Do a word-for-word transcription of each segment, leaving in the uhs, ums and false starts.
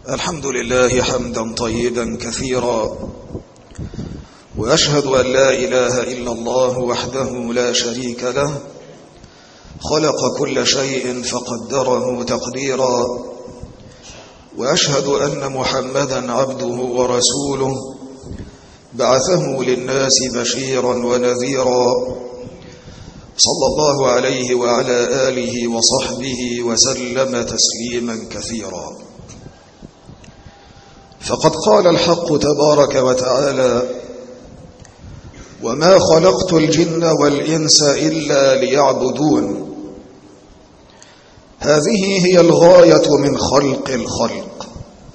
الحمد لله حمدا طيبا كثيرا، وأشهد أن لا إله إلا الله وحده لا شريك له، خلق كل شيء فقدره تقديرا، وأشهد أن محمدا عبده ورسوله بعثه للناس بشيرا ونذيرا، صلى الله عليه وعلى آله وصحبه وسلم تسليما كثيرا. فقد قال الحق تبارك وتعالى: وما خلقت الجن والإنس إلا ليعبدون. هذه هي الغاية من خلق الخلق.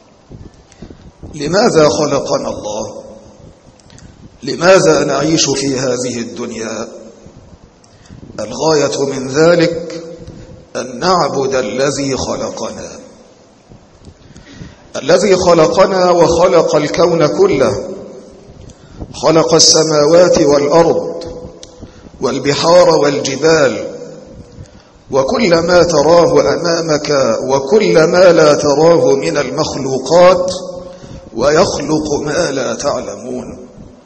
لماذا خلقنا الله؟ لماذا نعيش في هذه الدنيا؟ الغاية من ذلك أن نعبد الذي خلقنا، الذي خلقنا وخلق الكون كله، خلق السماوات والأرض والبحار والجبال وكل ما تراه أمامك وكل ما لا تراه من المخلوقات، ويخلق ما لا تعلمون.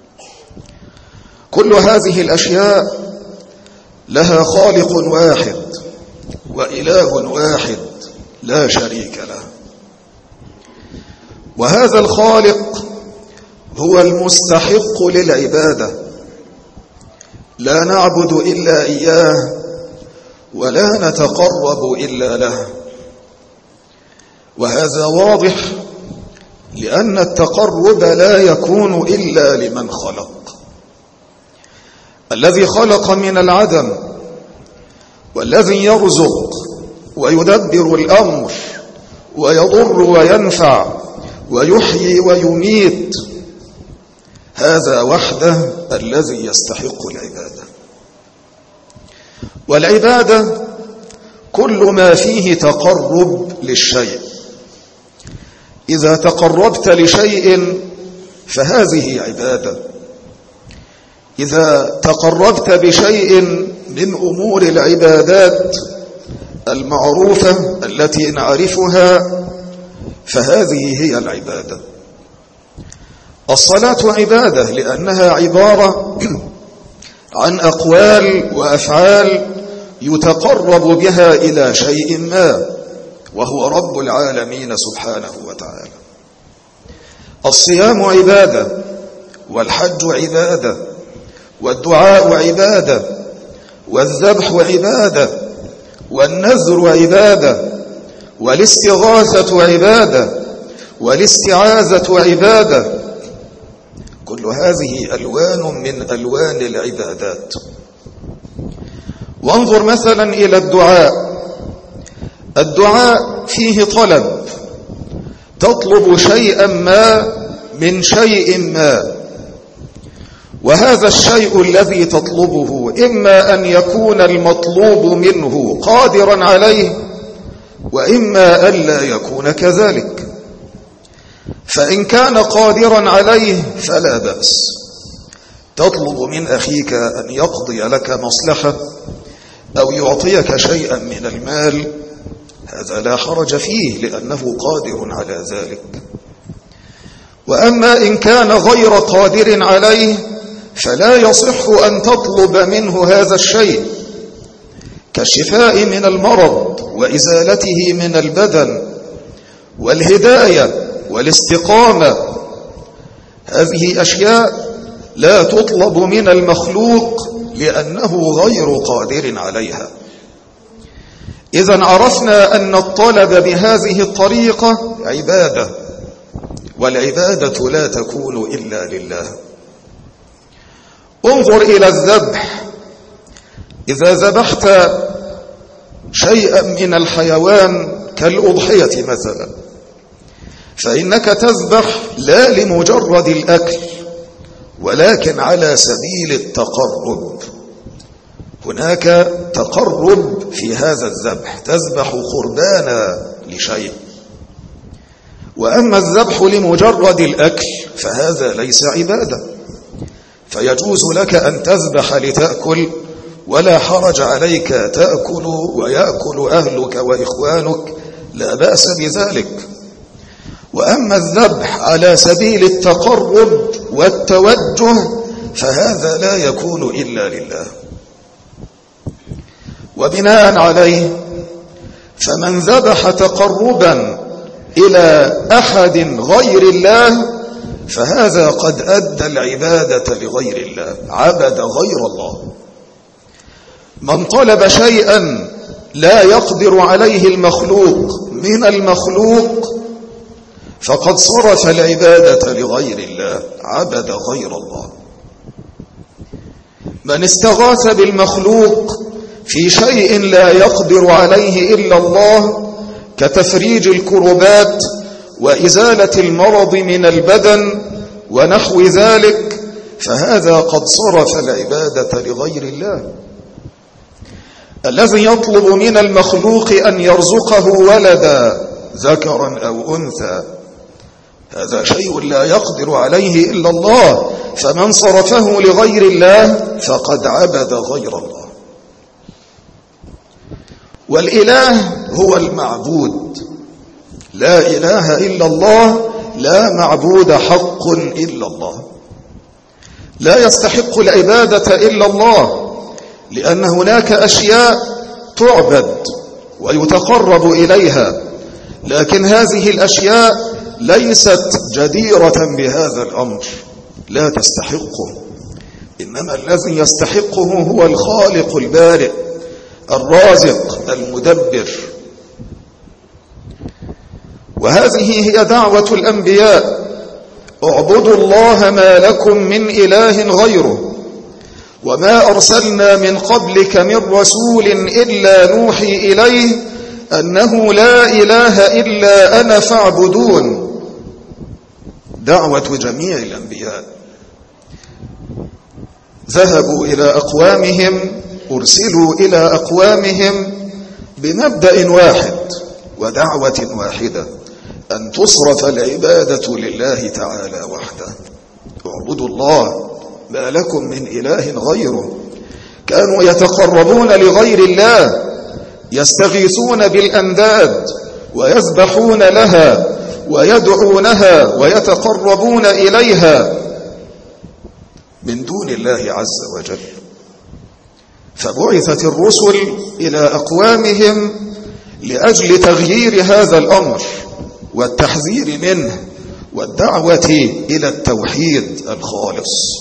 كل هذه الأشياء لها خالق واحد وإله واحد لا شريك له، وهذا الخالق هو المستحق للعبادة، لا نعبد إلا إياه ولا نتقرب إلا له. وهذا واضح لأن التقرب لا يكون إلا لمن خلق. الذي خلق من العدم، والذي يرزق ويدبر الأمر ويضر وينفع ويحيي ويميت، هذا وحده الذي يستحق العبادة. والعبادة كل ما فيه تقرب للشيء. إذا تقربت لشيء فهذه عبادة. إذا تقربت بشيء من أمور العبادات المعروفة التي نعرفها فهذه هي العبادة. الصلاة عبادة لأنها عبارة عن أقوال وأفعال يتقرب بها إلى شيء ما، وهو رب العالمين سبحانه وتعالى. الصيام عبادة، والحج عبادة، والدعاء عبادة، والذبح عبادة، والنذر عبادة، والاستغاثة عبادة، والاستعاذة عبادة. كل هذه ألوان من ألوان العبادات. وانظر مثلا إلى الدعاء. الدعاء فيه طلب، تطلب شيئا ما من شيء ما، وهذا الشيء الذي تطلبه إما أن يكون المطلوب منه قادرا عليه، وإما أن لا يكون كذلك. فإن كان قادرا عليه فلا بأس. تطلب من أخيك أن يقضي لك مصلحة أو يعطيك شيئا من المال، هذا لا حرج فيه لأنه قادر على ذلك. وأما إن كان غير قادر عليه فلا يصح أن تطلب منه هذا الشيء، كالشفاء من المرض وإزالته من البدن والهداية والاستقامة. هذه أشياء لا تطلب من المخلوق لأنه غير قادر عليها. إذن عرفنا أن الطلب بهذه الطريقة عبادة، والعبادة لا تكون إلا لله. انظر إلى الذبح. إذا ذبحت شيئا من الحيوان كالأضحية مثلا، فإنك تذبح لا لمجرد الأكل ولكن على سبيل التقرب. هناك تقرب في هذا الذبح، تذبح قربانا لشيء. وأما الذبح لمجرد الأكل فهذا ليس عبادة. فيجوز لك أن تذبح لتأكل ولا حرج عليك، تأكل ويأكل أهلك وإخوانك، لا بأس بذلك. وأما الذبح على سبيل التقرب والتوجه فهذا لا يكون إلا لله. وبناء عليه فمن ذبح تقربا إلى أحد غير الله فهذا قد أدى العبادة لغير الله، عبد غير الله. من طلب شيئا لا يقدر عليه المخلوق من المخلوق فقد صرف العبادة لغير الله، عبد غير الله. من استغاث بالمخلوق في شيء لا يقدر عليه إلا الله كتفريج الكربات وإزالة المرض من البدن ونحو ذلك فهذا قد صرف العبادة لغير الله. الذي يطلب من المخلوق أن يرزقه ولدا ذكرا أو أنثى هذا شيء لا يقدر عليه إلا الله، فمن صرفه لغير الله فقد عبد غير الله. والإله هو المعبود، لا إله إلا الله، لا معبود حق إلا الله. لا يستحق العبادة إلا الله، لأن هناك أشياء تعبد ويتقرب إليها، لكن هذه الأشياء ليست جديرة بهذا الأمر، لا تستحقه. إنما الذي يستحقه هو الخالق البارئ الرازق المدبر. وهذه هي دعوة الأنبياء: اعبدوا الله ما لكم من إله غيره وما أرسلنا من قبلك من رسول إلا نوحي إليه أنه لا إله إلا أنا فاعبدون. دعوة جميع الأنبياء. ذهبوا إلى أقوامهم، أرسلوا إلى أقوامهم بمبدأ واحد ودعوة واحدة: أن تصرف العبادة لله تعالى وحده. اعبدوا الله ما لكم من إله غيره. كانوا يتقربون لغير الله، يستغيثون بالأنداد ويذبحون لها ويدعونها ويتقربون إليها من دون الله عز وجل. فبعثت الرسل إلى أقوامهم لأجل تغيير هذا الأمر والتحذير منه والدعوة إلى التوحيد الخالص.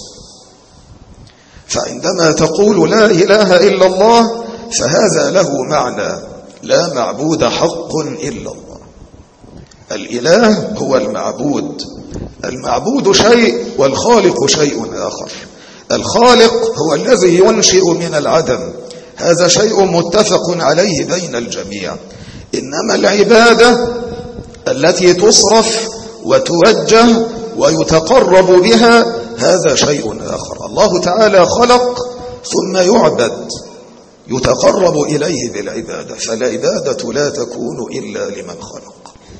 فعندما تقول لا إله إلا الله فهذا له معنى: لا معبود حق إلا الله. الإله هو المعبود، المعبود شيء والخالق شيء آخر. الخالق هو الذي ينشئ من العدم، هذا شيء متفق عليه بين الجميع. إنما العبادة التي تصرف وتوجه ويتقرب بها هذا شيء آخر. الله تعالى خلق ثم يعبد، يتقرب إليه بالعبادة، فالعبادة لا تكون إلا لمن خلق.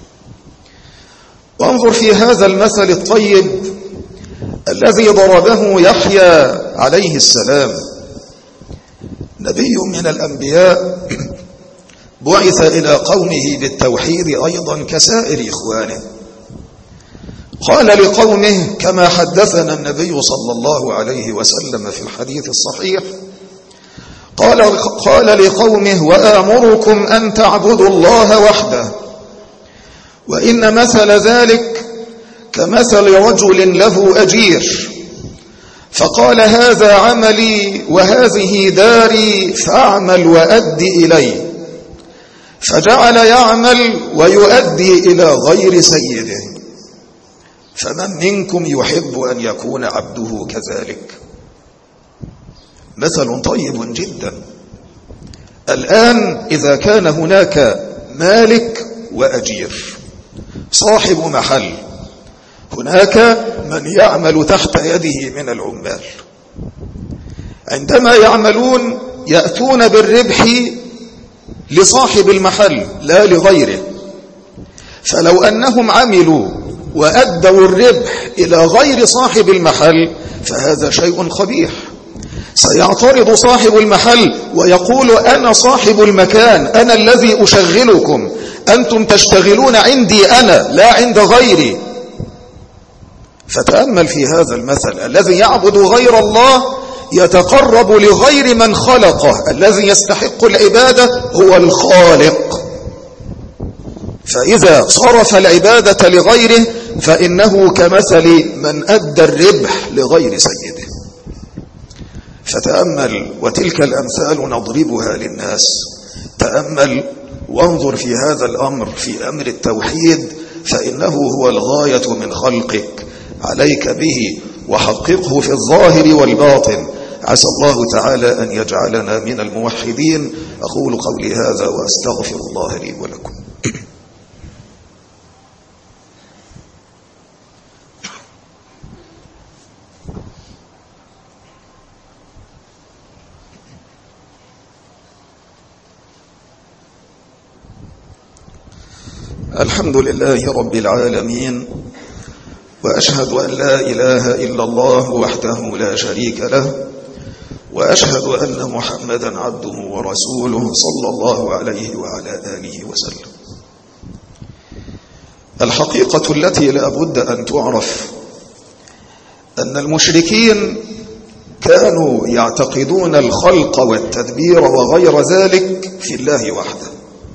وانظر في هذا المثل الطيب الذي ضربه يحيى عليه السلام، نبي من الأنبياء بعث إلى قومه بالتوحيد أيضا كسائر إخوانه. قال لقومه كما حدثنا النبي صلى الله عليه وسلم في الحديث الصحيح، قال, قال لقومه: وآمركم أن تعبدوا الله وحده، وإن مثل ذلك كمثل رجل له أجير، فقال: هذا عملي وهذه داري فأعمل وأدي إليه، فجعل يعمل ويؤدي إلى غير سيده. فمن منكم يحب أن يكون عبده كذلك؟ مثل طيب جدا. الآن إذا كان هناك مالك وأجير، صاحب محل، هناك من يعمل تحت يده من العمال، عندما يعملون يأتون بالربح لصاحب المحل لا لغيره. فلو أنهم عملوا وأدوا الربح إلى غير صاحب المحل فهذا شيء قبيح. سيعترض صاحب المحل ويقول: أنا صاحب المكان، أنا الذي أشغلكم، أنتم تشتغلون عندي أنا لا عند غيري. فتأمل في هذا المثل، الذي يعبد غير الله يتقرب لغير من خلقه. الذي يستحق العبادة هو الخالق، فإذا صرف العبادة لغيره فإنه كمثل من أدى الربح لغير سيده. فتأمل، وتلك الأمثال نضربها للناس. تأمل وانظر في هذا الأمر، في أمر التوحيد، فإنه هو الغاية من خلقك، عليك به وحققه في الظاهر والباطن. عسى الله تعالى أن يجعلنا من الموحدين. أقول قولي هذا وأستغفر الله لي ولكم. الحمد لله رب العالمين، وأشهد أن لا إله إلا الله وحده لا شريك له، وأشهد أن محمدا عبده ورسوله صلى الله عليه وعلى آله وسلم. الحقيقة التي لا بد أن تعرف أن المشركين كانوا يعتقدون الخلق والتدبير وغير ذلك في الله وحده.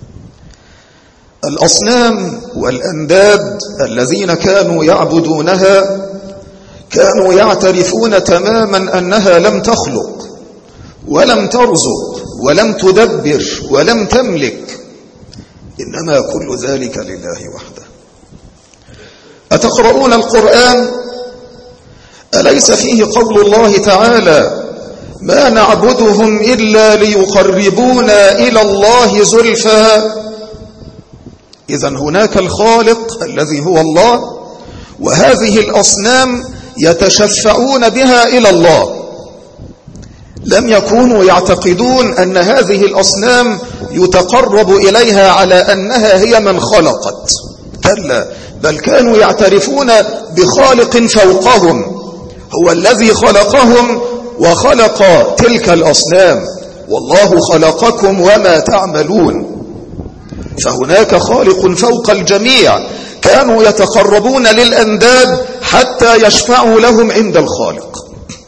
الأصنام والأنداد الذين كانوا يعبدونها كانوا يعترفون تماما أنها لم تخلق ولم ترزق ولم تدبر ولم تملك، إنما كل ذلك لله وحده. أتقرؤون القرآن؟ أليس فيه قول الله تعالى: ما نعبدهم إلا ليقربونا إلى الله زلفى؟ إذن هناك الخالق الذي هو الله، وهذه الأصنام يتشفعون بها إلى الله. لم يكونوا يعتقدون أن هذه الأصنام يتقرب إليها على أنها هي من خلقت، كلا، بل كانوا يعترفون بخالق فوقهم، هو الذي خلقهم وخلق تلك الأصنام، والله خلقكم وما تعملون. فهناك خالق فوق الجميع. كانوا يتقربون للأنداد حتى يشفعوا لهم عند الخالق.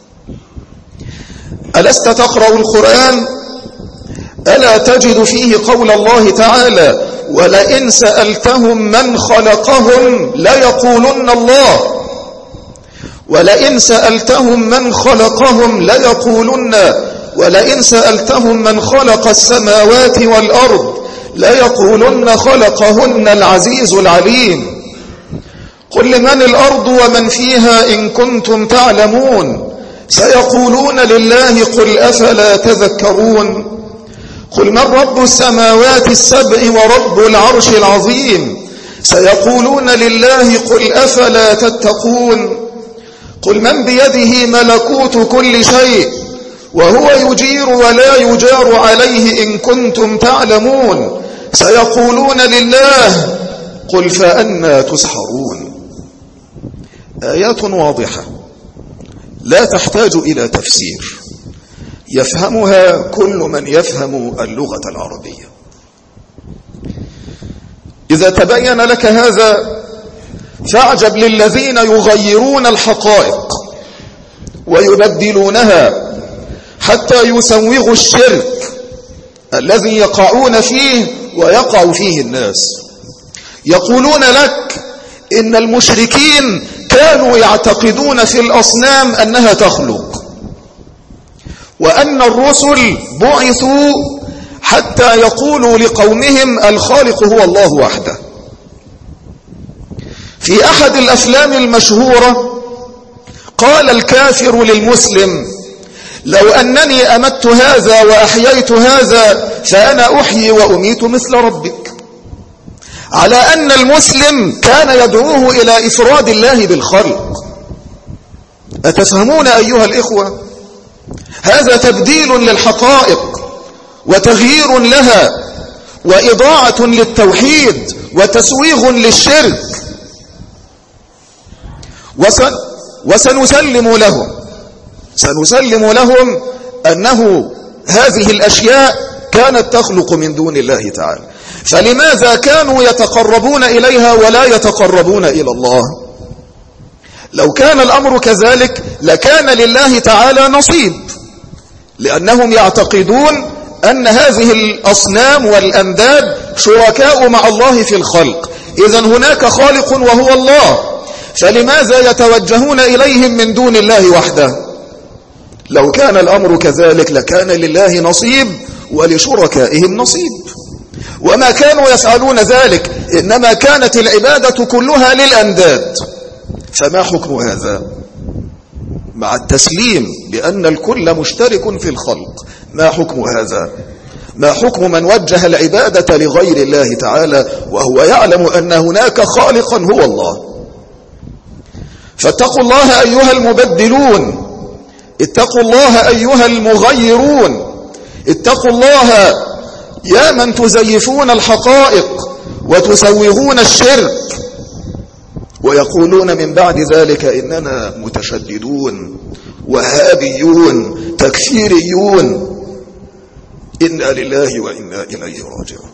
ألست تقرأ القرآن؟ ألا تجد فيه قول الله تعالى: ولئن سألتهم من خلقهم ليقولن الله. ولئن سألتهم من خلقهم ليقولن ولئن سألتهم من خلق السماوات والأرض ليقولن خلقهن العزيز العليم. قل لمن الأرض ومن فيها إن كنتم تعلمون، سيقولون لله قل أفلا تذكرون. قل من رب السماوات السبع ورب العرش العظيم، سيقولون لله قل أفلا تتقون. قل من بيده ملكوت كل شيء وهو يجير ولا يجار عليه إن كنتم تعلمون، سيقولون لله قل فأنى تسحرون. آيات واضحة لا تحتاج إلى تفسير، يفهمها كل من يفهم اللغة العربية. إذا تبين لك هذا فاعجب للذين يغيرون الحقائق ويبدلونها حتى يسوغوا الشرك الذي يقعون فيه ويقع فيه الناس. يقولون لك إن المشركين كانوا يعتقدون في الأصنام أنها تخلق، وأن الرسل بعثوا حتى يقولوا لقومهم الخالق هو الله وحده. في أحد الأفلام المشهورة قال الكافر للمسلم: لو أنني أمت هذا وأحييت هذا فأنا أحيي وأميت مثل ربك، على أن المسلم كان يدعوه إلى إفراد الله بالخلق. أتفهمون أيها الإخوة؟ هذا تبديل للحقائق وتغيير لها وإضاعة للتوحيد وتسويغ للشرك. وسن وسنسلم لهم سنسلم لهم أنه هذه الأشياء كانت تخلق من دون الله تعالى. فلماذا كانوا يتقربون إليها ولا يتقربون إلى الله؟ لو كان الأمر كذلك لكان لله تعالى نصيب، لأنهم يعتقدون أن هذه الأصنام والأنداد شركاء مع الله في الخلق، إذن هناك خالق وهو الله، فلماذا يتوجهون إليهم من دون الله وحده؟ لو كان الأمر كذلك لكان لله نصيب ولشركائهم نصيب، وما كانوا يفعلون ذلك، إنما كانت العبادة كلها للأنداد. فما حكم هذا؟ مع التسليم بأن الكل مشترك في الخلق، ما حكم هذا؟ ما حكم من وجه العبادة لغير الله تعالى وهو يعلم أن هناك خالقا هو الله؟ فاتقوا الله أيها المبدلون، اتقوا الله أيها المغيرون، اتقوا الله يا من تزيفون الحقائق وتسوغون الشرك ويقولون من بعد ذلك إننا متشددون وهابيون تكفيريون. إنا لله وإنا إليه راجعون.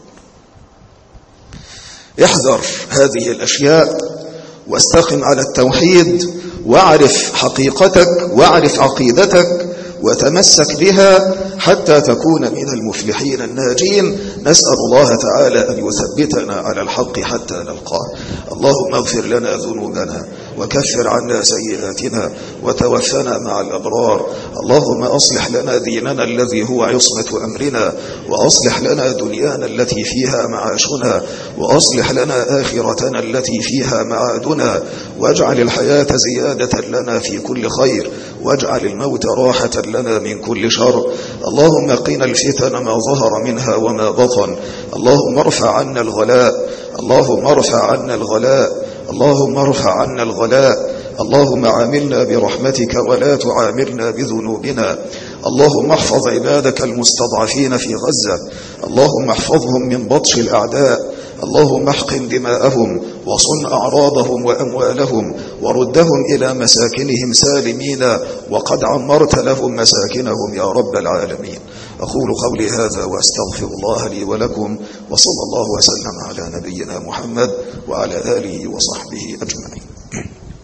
احذر هذه الأشياء واستقم على التوحيد، واعرف حقيقتك واعرف عقيدتك وتمسك بها حتى تكون من المفلحين الناجين. نسأل الله تعالى أن يثبتنا على الحق حتى نلقاه. اللهم اغفر لنا ذنوبنا وكفر عنا سيئاتنا وتوفنا مع الأبرار. اللهم أصلح لنا ديننا الذي هو عصمة أمرنا، وأصلح لنا دنيانا التي فيها معاشنا، وأصلح لنا آخرتنا التي فيها معادنا، واجعل الحياة زيادة لنا في كل خير، واجعل الموت راحة لنا من كل شر. اللهم قنا الفتن ما ظهر منها وما بطن. اللهم ارفع عنا الغلاء، اللهم ارفع عنا الغلاء، اللهم ارفع عنا الغلاء. اللهم عاملنا برحمتك ولا تعاملنا بذنوبنا. اللهم احفظ عبادك المستضعفين في غزة، اللهم احفظهم من بطش الأعداء، اللهم احقن دماءهم وصن أعراضهم وأموالهم وردهم إلى مساكنهم سالمين، وقد عمرت لهم مساكنهم يا رب العالمين. أقول قولي هذا وأستغفر الله لي ولكم، وصلى الله وسلم على نبينا محمد وعلى آله وصحبه أجمعين.